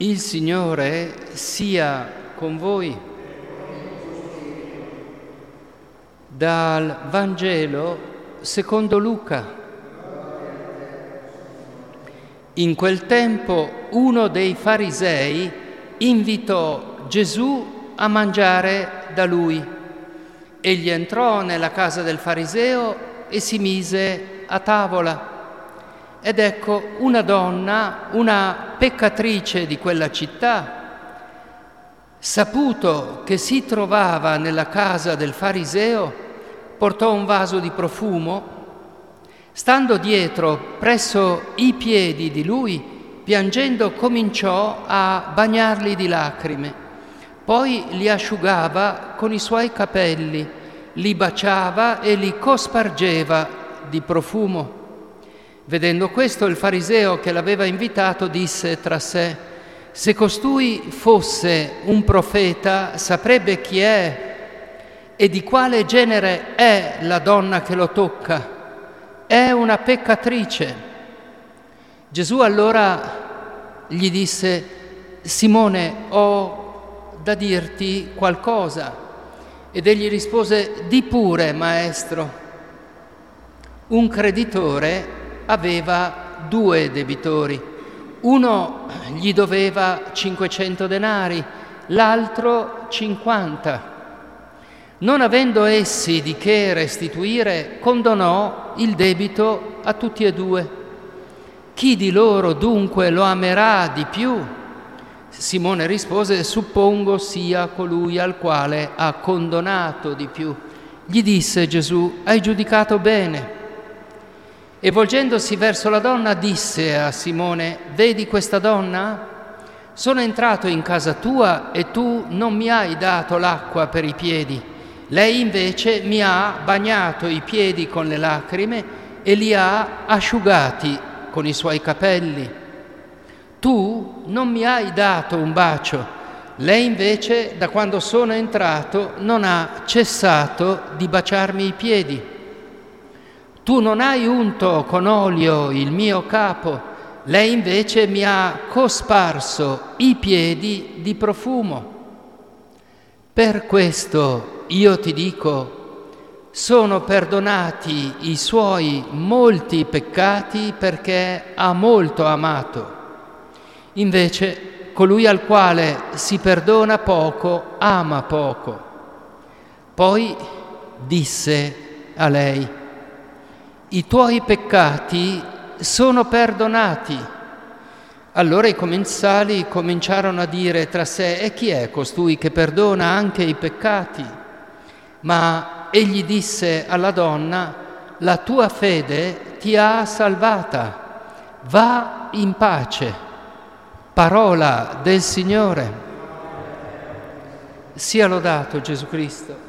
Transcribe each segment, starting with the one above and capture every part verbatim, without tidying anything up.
Il Signore sia con voi. Dal Vangelo secondo Luca. In quel tempo uno dei farisei invitò Gesù a mangiare da lui. Egli entrò nella casa del fariseo e si mise a tavola. Ed ecco una donna, una peccatrice di quella città, saputo che si trovava nella casa del fariseo, portò un vaso di profumo. Stando dietro presso i piedi di lui, piangendo cominciò a bagnarli di lacrime. Poi li asciugava con i suoi capelli, li baciava e li cospargeva di profumo. Vedendo questo, il fariseo che l'aveva invitato disse tra sé: se costui fosse un profeta, saprebbe chi è e di quale genere è la donna che lo tocca. È una peccatrice. Gesù allora gli disse: Simone, ho da dirti qualcosa. Ed egli rispose: di pure, maestro. Un creditore aveva due debitori. Uno gli doveva cinquecento denari, l'altro cinquanta. Non avendo essi di che restituire, condonò il debito a tutti e due. Chi di loro dunque lo amerà di più? Simone rispose: suppongo sia colui al quale ha condonato di più. Gli disse Gesù: hai giudicato bene. E volgendosi verso la donna disse a Simone: vedi questa donna? Sono entrato in casa tua e tu non mi hai dato l'acqua per i piedi. Lei invece mi ha bagnato i piedi con le lacrime e li ha asciugati con i suoi capelli. Tu non mi hai dato un bacio. Lei invece, da quando sono entrato, non ha cessato di baciarmi i piedi. Tu non hai unto con olio il mio capo, lei invece mi ha cosparso i piedi di profumo. Per questo io ti dico, sono perdonati i suoi molti peccati perché ha molto amato. Invece colui al quale si perdona poco, ama poco. Poi disse a lei: i tuoi peccati sono perdonati. Allora i commensali cominciarono a dire tra sé: e chi è costui che perdona anche i peccati? Ma egli disse alla donna: la tua fede ti ha salvata, va in pace. Parola del Signore. Sia lodato Gesù Cristo.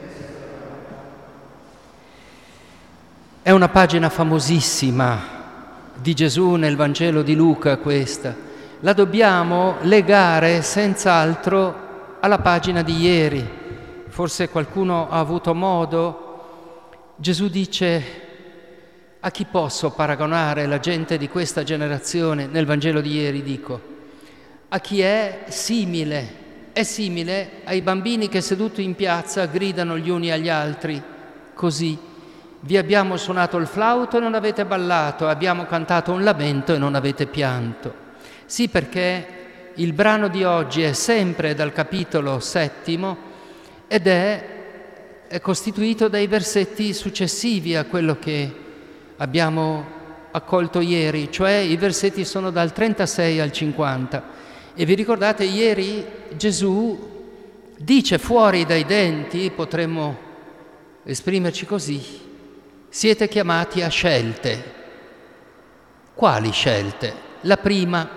È una pagina famosissima di Gesù nel Vangelo di Luca questa. La dobbiamo legare senz'altro alla pagina di ieri. Forse qualcuno ha avuto modo. Gesù dice: a chi posso paragonare la gente di questa generazione? Nel Vangelo di ieri dico: a chi è simile? È simile ai bambini che seduti in piazza gridano gli uni agli altri così: vi abbiamo suonato il flauto e non avete ballato, abbiamo cantato un lamento e non avete pianto. Sì, perché il brano di oggi è sempre dal capitolo settimo ed è, è costituito dai versetti successivi a quello che abbiamo accolto ieri, cioè i versetti sono dal trentasei al cinquanta. E vi ricordate, ieri Gesù dice fuori dai denti, potremmo esprimerci così: siete chiamati a scelte. Quali scelte? La prima,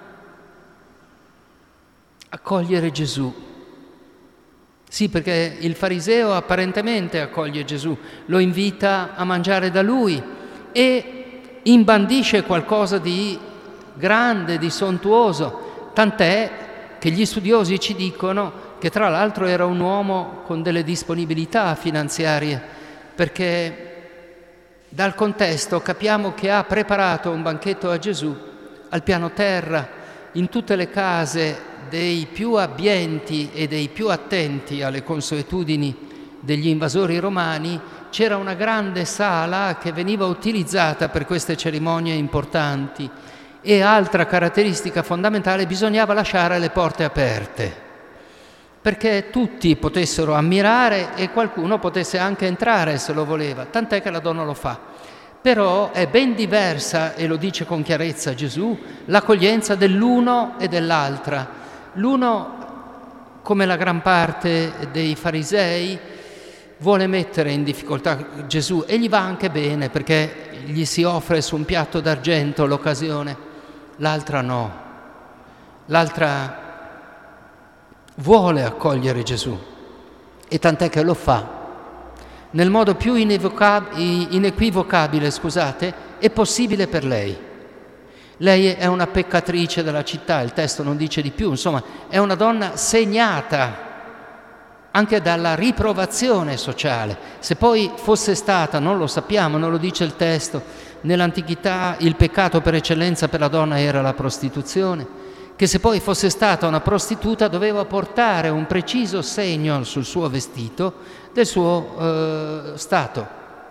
accogliere Gesù. Sì, perché il fariseo apparentemente accoglie Gesù, lo invita a mangiare da lui e imbandisce qualcosa di grande, di sontuoso, tant'è che gli studiosi ci dicono che tra l'altro era un uomo con delle disponibilità finanziarie, perché dal contesto capiamo che ha preparato un banchetto a Gesù al piano terra in tutte le case dei più abbienti e dei più attenti alle consuetudini degli invasori romani c'era una grande sala che veniva utilizzata per queste cerimonie importanti, e altra caratteristica fondamentale: bisognava lasciare le porte aperte perché tutti potessero ammirare e qualcuno potesse anche entrare se lo voleva, tant'è che la donna lo fa. Però è ben diversa, e lo dice con chiarezza Gesù, l'accoglienza dell'uno e dell'altra. L'uno, come la gran parte dei farisei, vuole mettere in difficoltà Gesù, e gli va anche bene perché gli si offre su un piatto d'argento l'occasione. L'altra no. L'altra vuole accogliere Gesù, e tant'è che lo fa nel modo più inevoca- inequivocabile, scusate, è possibile per lei. Lei è una peccatrice della città, il testo non dice di più, insomma, è una donna segnata anche dalla riprovazione sociale. Se poi fosse stata, non lo sappiamo, non lo dice il testo, nell'antichità il peccato per eccellenza per la donna era la prostituzione, che se poi fosse stata una prostituta doveva portare un preciso segno sul suo vestito del suo eh, stato.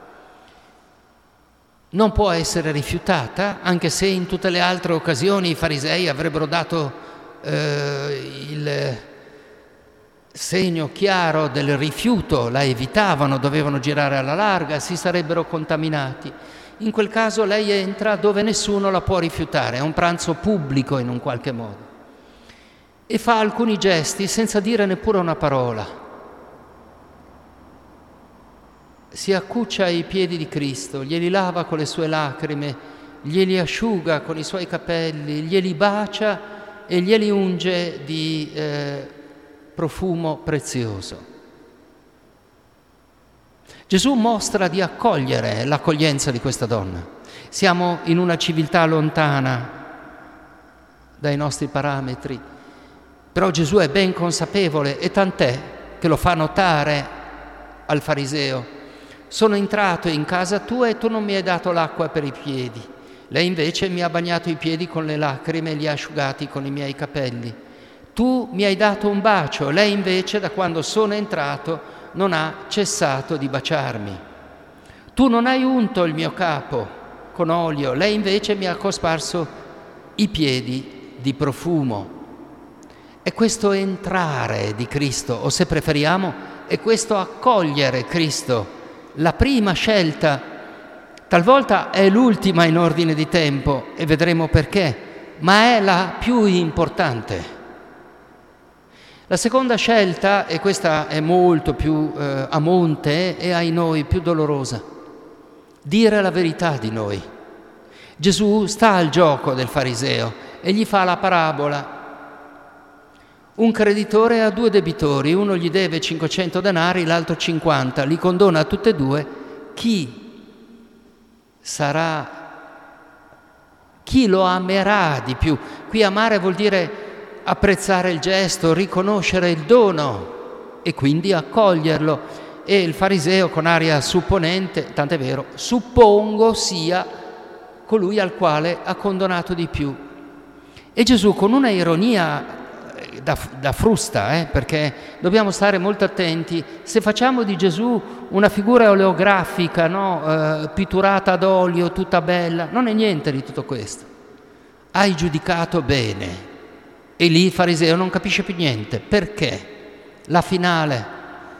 Non può essere rifiutata, anche se in tutte le altre occasioni i farisei avrebbero dato eh, il segno chiaro del rifiuto, la evitavano, dovevano girare alla larga, si sarebbero contaminati. In quel caso lei entra dove nessuno la può rifiutare, è un pranzo pubblico in un qualche modo, e fa alcuni gesti senza dire neppure una parola. Si accuccia ai piedi di Cristo, glieli lava con le sue lacrime, glieli asciuga con i suoi capelli, glieli bacia e glieli unge di eh, profumo prezioso. Gesù mostra di accogliere l'accoglienza di questa donna. Siamo in una civiltà lontana dai nostri parametri, però Gesù è ben consapevole, e tant'è che lo fa notare al fariseo: sono entrato in casa tua e tu non mi hai dato l'acqua per i piedi. Lei invece mi ha bagnato i piedi con le lacrime e li ha asciugati con i miei capelli. Tu mi hai dato un bacio, lei invece da quando sono entrato non ha cessato di baciarmi. Tu non hai unto il mio capo con olio, lei invece mi ha cosparso i piedi di profumo. È questo entrare di Cristo, o se preferiamo, è questo accogliere Cristo, la prima scelta. Talvolta è l'ultima in ordine di tempo, e vedremo perché, ma è la più importante. La seconda scelta, e questa è molto più eh, a monte e ai noi più dolorosa: dire la verità di noi. Gesù sta al gioco del fariseo e gli fa la parabola. Un creditore ha due debitori, uno gli deve cinquecento denari, l'altro cinquanta, li condona a tutte e due. Chi sarà, chi lo amerà di più? Qui amare vuol dire apprezzare il gesto, riconoscere il dono e quindi accoglierlo. E il fariseo, con aria supponente, tant'è vero, suppongo sia colui al quale ha condonato di più. E Gesù, con una ironia da, da frusta, eh, perché dobbiamo stare molto attenti, se facciamo di Gesù una figura oleografica, no? eh, pitturata ad olio, tutta bella, non è niente di tutto questo. Hai giudicato bene. E lì il fariseo non capisce più niente. Perché? La finale.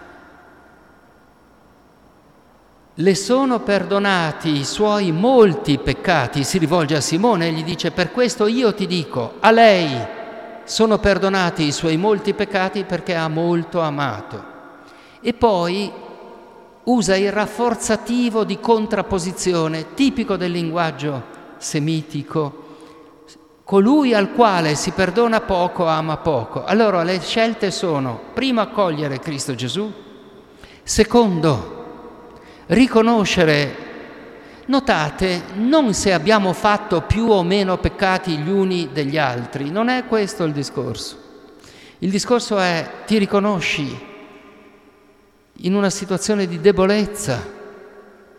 Le sono perdonati i suoi molti peccati. Si rivolge a Simone e gli dice: per questo io ti dico, a lei sono perdonati i suoi molti peccati perché ha molto amato. E poi usa il rafforzativo di contrapposizione, tipico del linguaggio semitico. Colui al quale si perdona poco ama poco. Allora le scelte sono: primo, accogliere Cristo Gesù; secondo, riconoscere, notate, non se abbiamo fatto più o meno peccati gli uni degli altri, non è questo il discorso. Il discorso è: ti riconosci in una situazione di debolezza,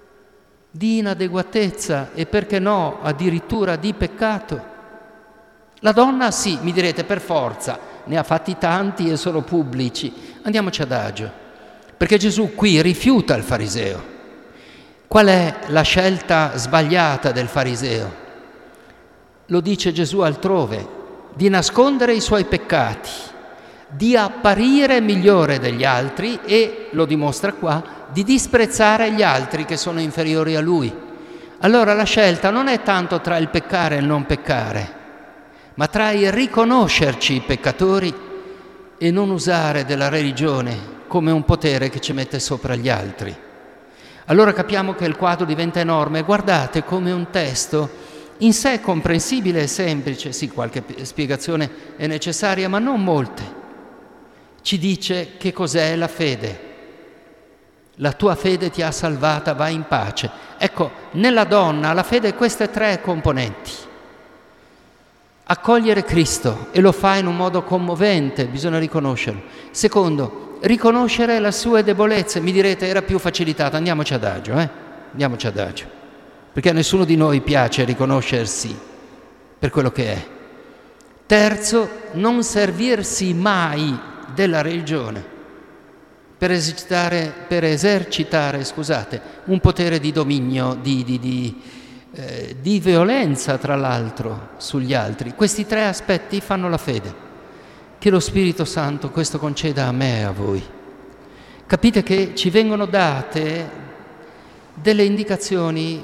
di inadeguatezza e, perché no, addirittura di peccato. La donna sì, mi direte, per forza, ne ha fatti tanti e sono pubblici. Andiamoci adagio, perché Gesù qui rifiuta il fariseo. Qual è la scelta sbagliata del fariseo? Lo dice Gesù altrove, di nascondere i suoi peccati, di apparire migliore degli altri e, lo dimostra qua, di disprezzare gli altri che sono inferiori a lui. Allora la scelta non è tanto tra il peccare e il non peccare, ma tra il riconoscerci peccatori e non usare della religione come un potere che ci mette sopra gli altri. Allora capiamo che il quadro diventa enorme. Guardate come un testo in sé comprensibile e semplice, sì, qualche spiegazione è necessaria, ma non molte, ci dice che cos'è la fede. La tua fede ti ha salvata, vai in pace. Ecco, nella donna la fede ha queste tre componenti. Accogliere Cristo, e lo fa in un modo commovente, bisogna riconoscerlo. Secondo, riconoscere le sue debolezze. Mi direte, era più facilitato, andiamoci adagio, eh? Andiamoci adagio, perché a nessuno di noi piace riconoscersi per quello che è. Terzo, non servirsi mai della religione per esercitare, per esercitare scusate, un potere di dominio, di, di, di, eh, di violenza tra l'altro sugli altri. Questi tre aspetti fanno la fede. Che lo Spirito Santo questo conceda a me e a voi. Capite che ci vengono date delle indicazioni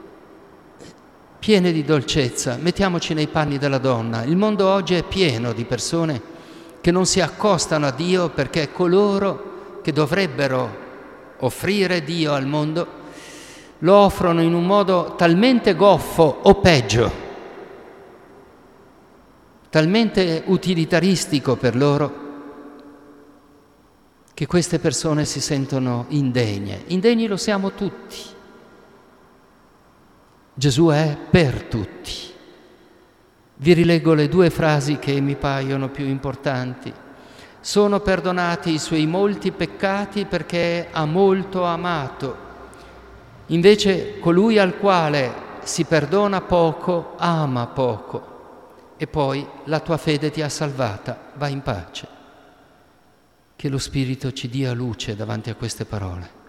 piene di dolcezza. Mettiamoci nei panni della donna. Il mondo oggi è pieno di persone che non si accostano a Dio perché coloro che dovrebbero offrire Dio al mondo lo offrono in un modo talmente goffo o peggio, talmente utilitaristico per loro, che queste persone si sentono indegne. Indegni lo siamo tutti. Gesù è per tutti. Vi rileggo le due frasi che mi paiono più importanti. Sono perdonati i suoi molti peccati perché ha molto amato. Invece colui al quale si perdona poco, ama poco. E poi la tua fede ti ha salvata, vai in pace. Che lo Spirito ci dia luce davanti a queste parole.